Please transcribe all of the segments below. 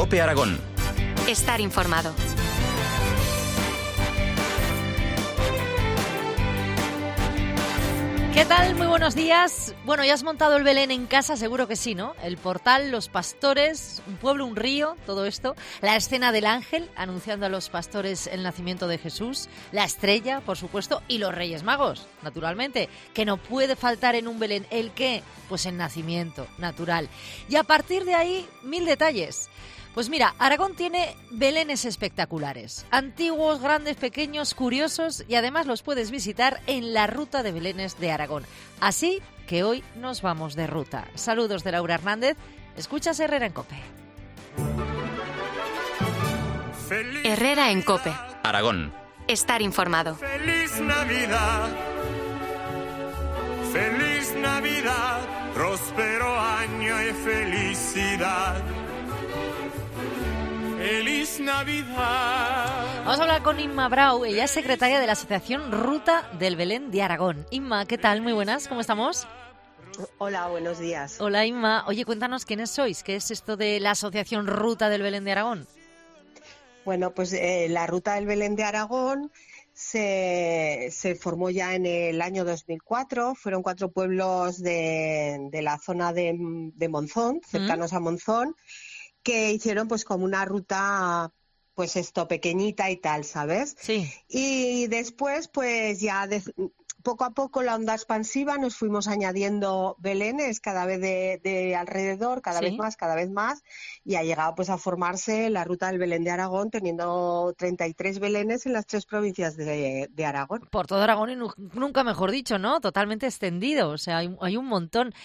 COPE Aragón. Estar informado. ¿Qué tal? Muy buenos días. Bueno, ¿ya has montado el Belén en casa? Seguro que sí, ¿no? El portal, los pastores, un pueblo, un río, todo esto. La escena del ángel anunciando a los pastores el nacimiento de Jesús. La estrella, por supuesto, y los Reyes Magos, naturalmente. Que no puede faltar en un Belén. ¿El qué? Pues el nacimiento, natural. Y a partir de ahí, 1000 detalles. Pues mira, Aragón tiene belenes espectaculares, antiguos, grandes, pequeños, curiosos, y además los puedes visitar en la ruta de belenes de Aragón. Así que hoy nos vamos de ruta. Saludos de Laura Hernández, escuchas Herrera en COPE. Herrera en COPE. Aragón. Estar informado. Feliz Navidad, feliz Navidad, próspero año y felicidad. ¡Feliz Navidad! Vamos a hablar con Inma Brau, ella es secretaria de la Asociación Ruta del Belén de Aragón. Inma, ¿qué tal? Muy buenas, ¿cómo estamos? Hola, buenos días. Hola Inma, oye, cuéntanos quiénes sois, ¿qué es esto de la Asociación Ruta del Belén de Aragón? Bueno, pues la Ruta del Belén de Aragón se formó ya en el año 2004. Fueron 4 pueblos de la zona de Monzón, cercanos a Monzón, que hicieron pues como una ruta pues esto pequeñita y tal, ¿sabes? Sí. Y después pues ya poco a poco la onda expansiva nos fuimos añadiendo belenes cada vez de alrededor, cada vez más, y ha llegado pues a formarse la Ruta del Belén de Aragón, teniendo 33 belenes en las 3 provincias de Aragón. Por todo Aragón y nunca mejor dicho, ¿no? Totalmente extendido, o sea, hay un montón.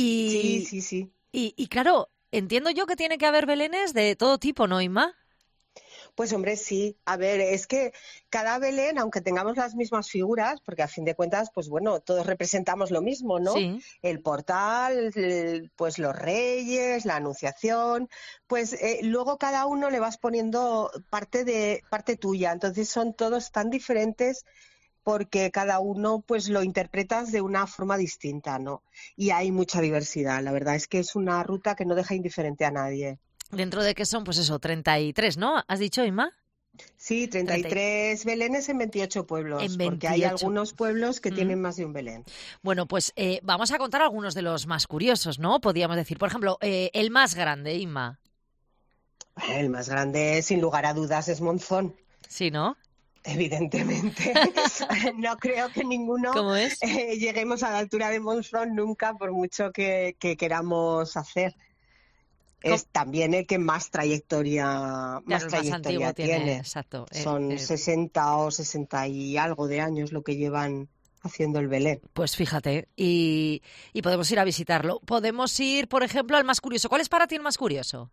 Sí. Y claro, entiendo yo que tiene que haber belenes de todo tipo, ¿no, Inma? Pues hombre, sí. A ver, es que cada Belén, aunque tengamos las mismas figuras, porque a fin de cuentas, pues bueno, todos representamos lo mismo, ¿no? Sí. El portal, pues los reyes, la anunciación, pues luego cada uno le vas poniendo parte tuya. Entonces son todos tan diferentes porque cada uno pues lo interpretas de una forma distinta, ¿no? Y hay mucha diversidad. La verdad es que es una ruta que no deja indiferente a nadie. Dentro de que son, pues eso, 33, ¿no? ¿Has dicho, Inma? Sí, 33 belenes en 28 pueblos, En 28. porque hay algunos pueblos que tienen más de un belén. Bueno, pues vamos a contar algunos de los más curiosos, ¿no? Podríamos decir, por ejemplo, el más grande, Inma. El más grande, sin lugar a dudas, es Monzón. Sí, ¿no? Evidentemente. No creo que ninguno lleguemos a la altura de Monzón nunca, por mucho que queramos hacer. Es también el que más trayectoria tiene. Exacto. Son 60 o 60 y algo de años lo que llevan haciendo el Belén. Pues fíjate, y podemos ir a visitarlo. Podemos ir, por ejemplo, al más curioso. ¿Cuál es para ti el más curioso?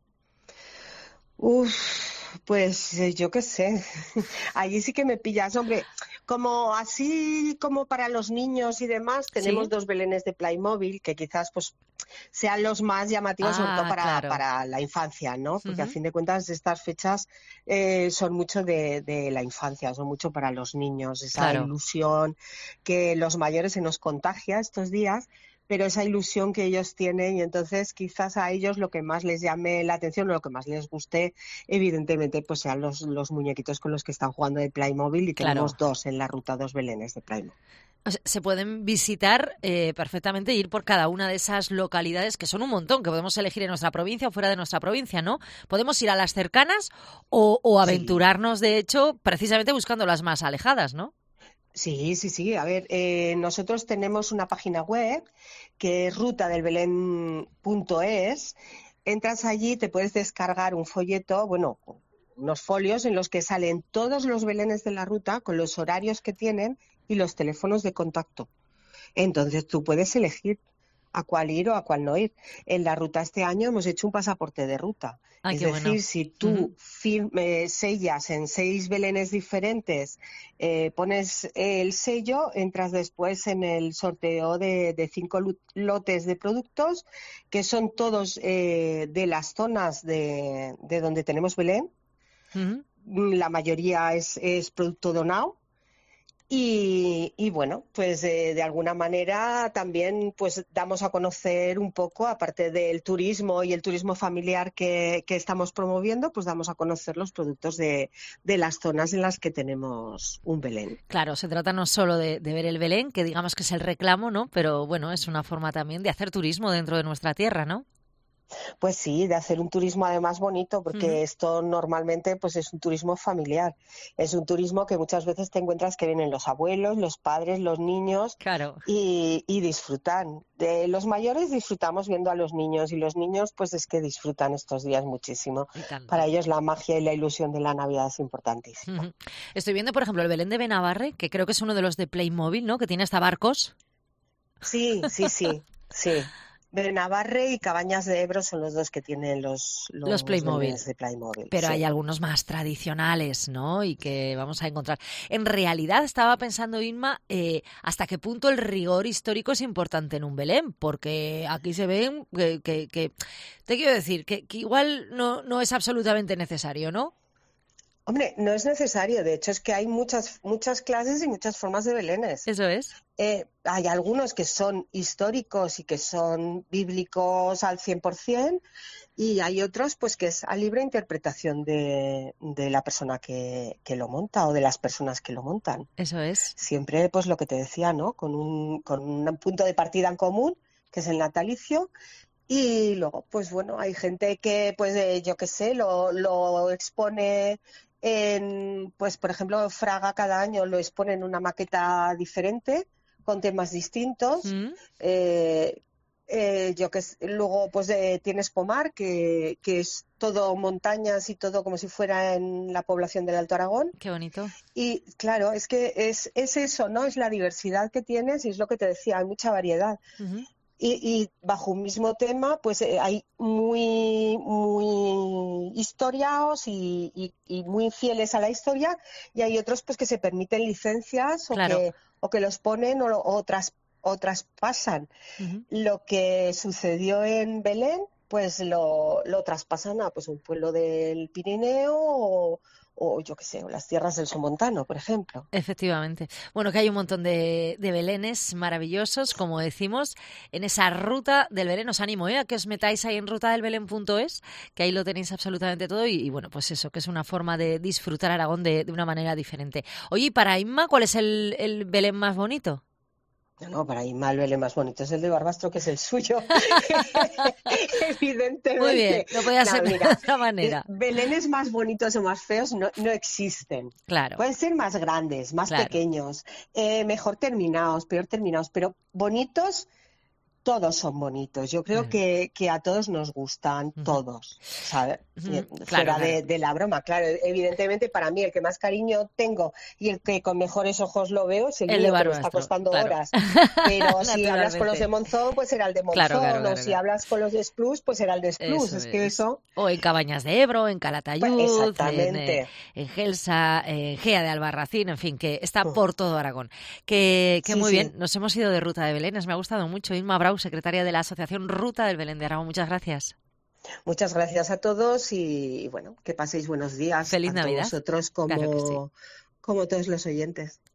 Pues yo qué sé. Allí sí que me pillas, hombre. Así como para los niños y demás, tenemos 2 belenes de Playmobil que quizás pues sean los más llamativos, sobre todo para la infancia, ¿no? Porque a fin de cuentas estas fechas son mucho de la infancia, son mucho para los niños, esa ilusión que los mayores se nos contagia estos días, pero esa ilusión que ellos tienen, y entonces quizás a ellos lo que más les llame la atención o lo que más les guste, evidentemente, pues sean los muñequitos con los que están jugando de Playmobil, y tenemos 2 en la ruta, 2 belenes de Playmobil. O sea, se pueden visitar perfectamente, ir por cada una de esas localidades, que son un montón, que podemos elegir en nuestra provincia o fuera de nuestra provincia, ¿no? Podemos ir a las cercanas o aventurarnos, de hecho, precisamente buscando las más alejadas, ¿no? Sí. A ver, nosotros tenemos una página web que es rutadelbelén.es. Entras allí, te puedes descargar un folleto, bueno, unos folios en los que salen todos los belenes de la ruta con los horarios que tienen y los teléfonos de contacto. Entonces tú puedes elegir a cuál ir o a cuál no ir. En la ruta este año hemos hecho un pasaporte de ruta. Es decir, si tú sellas en 6 belenes diferentes, pones el sello, entras después en el sorteo de 5 lotes de productos, que son todos de las zonas de donde tenemos Belén. La mayoría es producto donado. Y bueno, pues de alguna manera también pues damos a conocer un poco, aparte del turismo y el turismo familiar que estamos promoviendo, pues damos a conocer los productos de las zonas en las que tenemos un Belén. Claro, se trata no solo de ver el Belén, que digamos que es el reclamo, ¿no? Pero bueno, es una forma también de hacer turismo dentro de nuestra tierra, ¿no? Pues sí, de hacer un turismo además bonito, porque esto normalmente pues es un turismo familiar. Es un turismo que muchas veces te encuentras que vienen los abuelos, los padres, los niños, claro, y disfrutan. De los mayores disfrutamos viendo a los niños, y los niños pues es que disfrutan estos días muchísimo. Para ellos la magia y la ilusión de la Navidad es importantísima. Estoy viendo, por ejemplo, el Belén de Benabarre, que creo que es uno de los de Playmobil, ¿no? Que tiene hasta barcos. Sí. Benabarre y Cabañas de Ebro son los dos que tienen los Playmobil. de Playmobil. Pero hay algunos más tradicionales, ¿no? Y que vamos a encontrar. En realidad estaba pensando, Inma, hasta qué punto el rigor histórico es importante en un Belén, porque aquí se ven que te quiero decir que igual no es absolutamente necesario, ¿no? Hombre, no es necesario. De hecho, es que hay muchas clases y muchas formas de belenes. Eso es. Hay algunos que son históricos y que son bíblicos al 100%, y hay otros pues que es a libre interpretación de la persona que lo monta o de las personas que lo montan. Eso es. Siempre pues lo que te decía, ¿no? Con un punto de partida en común, que es el natalicio. Y luego, pues bueno, hay gente que, pues yo qué sé, lo expone pues por ejemplo, Fraga cada año lo expone en una maqueta diferente, con temas distintos. Luego pues tienes Pomar, que es todo montañas y todo como si fuera en la población del Alto Aragón. Qué bonito. Y claro, es que es eso, ¿no? Es la diversidad que tienes, y es lo que te decía, hay mucha variedad. Y bajo un mismo tema, pues hay muy historiados y muy fieles a la historia, y hay otros pues que se permiten licencias, claro, o que los ponen o traspasan. Lo que sucedió en Belén, pues lo traspasan a pues un pueblo del Pirineo o yo qué sé, o las tierras del Somontano, por ejemplo. Efectivamente. Bueno, que hay un montón de belenes maravillosos, como decimos, en esa ruta del Belén. Os animo a que os metáis ahí en rutadelbelén.es, que ahí lo tenéis absolutamente todo, y bueno, pues eso, que es una forma de disfrutar Aragón de una manera diferente. Oye, y para Inma, ¿cuál es el Belén más bonito? No, para Inma el Belén más bonito es el de Barbastro, que es el suyo. Evidentemente. Muy bien, no podía ser de otra manera. Belenes más bonitos o más feos no existen. Claro. Pueden ser más grandes, más pequeños, mejor terminados, peor terminados, pero bonitos, todos son bonitos. Yo creo que a todos nos gustan, todos, ¿sabes? Fuera de la broma, claro. Evidentemente, para mí, el que más cariño tengo y el que con mejores ojos lo veo es el mío, que me está costando horas. Pero si hablas con los de Monzón, pues será el de Monzón. O si hablas con los de Esplús, pues será el de Esplús. Es que eso... O en Cabañas de Ebro, en Calatayud, exactamente. En Gelsa, en Gea de Albarracín, en fin, que está por todo Aragón. Que muy bien, nos hemos ido de Ruta de Belenes. Me ha gustado mucho. Inma Brau, secretaria de la Asociación Ruta del Belén de Aragón. Muchas gracias. Muchas gracias a todos, y bueno, que paséis buenos días. Feliz Navidad. A vosotros como todos los oyentes.